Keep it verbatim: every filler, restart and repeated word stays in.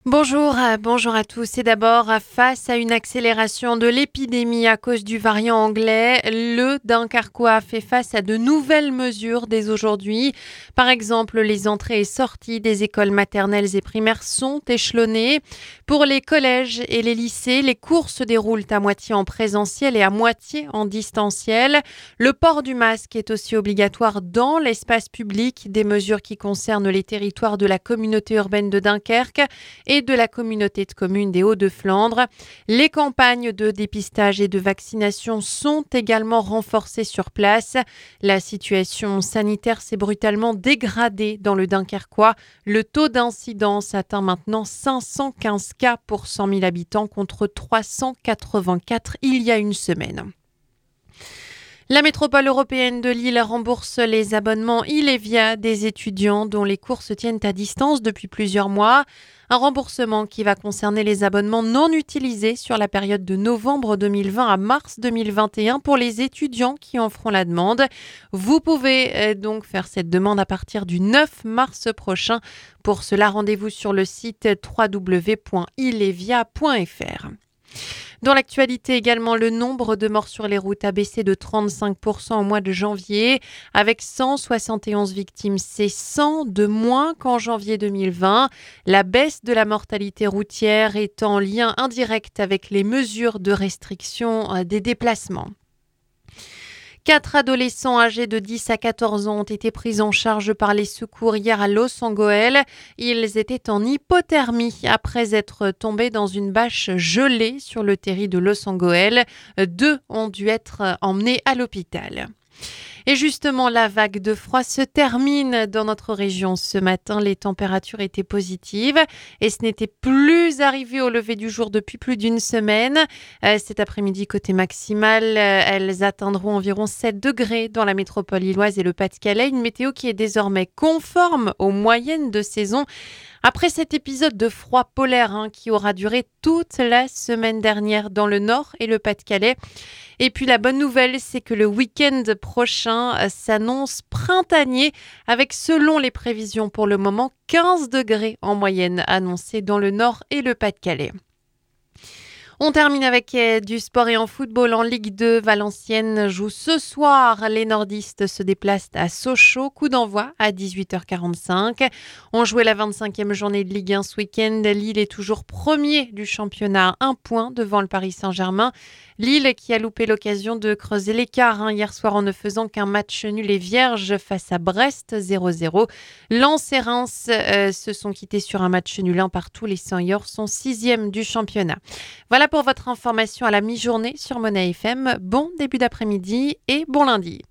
Bonjour, euh, bonjour à tous. Et d'abord, euh, face à une accélération de l'épidémie à cause du variant anglais, le Dunkerquois fait face à de nouvelles mesures dès aujourd'hui. Par exemple, les entrées et sorties des écoles maternelles et primaires sont échelonnées. Pour les collèges et les lycées, les cours se déroulent à moitié en présentiel et à moitié en distanciel. Le port du masque est aussi obligatoire dans l'espace public, des mesures qui concernent les territoires de la communauté urbaine de Dunkerque et de la communauté de communes des Hauts-de-Flandre. Les campagnes de dépistage et de vaccination sont également renforcées sur place. La situation sanitaire s'est brutalement dégradée dans le Dunkerquois. Le taux d'incidence atteint maintenant cinq cent quinze cas pour cent mille habitants contre trois cent quatre-vingt-quatre il y a une semaine. La métropole européenne de Lille rembourse les abonnements Ilevia des étudiants dont les cours se tiennent à distance depuis plusieurs mois. Un remboursement qui va concerner les abonnements non utilisés sur la période de novembre deux mille vingt à mars deux mille vingt et un pour les étudiants qui en feront la demande. Vous pouvez donc faire cette demande à partir du neuf mars prochain. Pour cela, rendez-vous sur le site w w w point ilevia point f r. Dans l'actualité également, le nombre de morts sur les routes a baissé de trente-cinq pour cent au mois de janvier, avec cent soixante et onze victimes. C'est cent de moins qu'en janvier deux mille vingt. La baisse de la mortalité routière est en lien indirect avec les mesures de restriction des déplacements. Quatre adolescents âgés de dix à quatorze ans ont été pris en charge par les secours hier à Loos-en-Gohelle. Ils étaient en hypothermie après être tombés dans une bâche gelée sur le terri de Loos-en-Gohelle. Deux ont dû être emmenés à l'hôpital. Et justement, la vague de froid se termine dans notre région. Ce matin, les températures étaient positives et ce n'était plus arrivé au lever du jour depuis plus d'une semaine. Euh, cet après-midi, côté maximal, euh, elles atteindront environ sept degrés dans la métropole lilloise et le Pas-de-Calais. Une météo qui est désormais conforme aux moyennes de saison. Après cet épisode de froid polaire hein, qui aura duré toute la semaine dernière dans le Nord et le Pas-de-Calais. Et puis la bonne nouvelle, c'est que le week-end prochain euh, s'annonce printanier avec, selon les prévisions pour le moment, quinze degrés en moyenne annoncés dans le Nord et le Pas-de-Calais. On termine avec du sport et en football en Ligue deux. Valenciennes joue ce soir. Les nordistes se déplacent à Sochaux. Coup d'envoi à dix-huit heures quarante-cinq. On jouait la vingt-cinquième journée de Ligue un ce week-end. Lille est toujours premier du championnat à un point devant le Paris Saint-Germain. Lille qui a loupé l'occasion de creuser l'écart hein, hier soir en ne faisant qu'un match nul et vierge face à Brest zéro zéro. Lens et Reims euh, se sont quittés sur un match nul un partout. Les Seniors sont sixième du championnat. Voilà pour votre information à la mi-journée sur Monnaie F M. Bon début d'après-midi et bon lundi.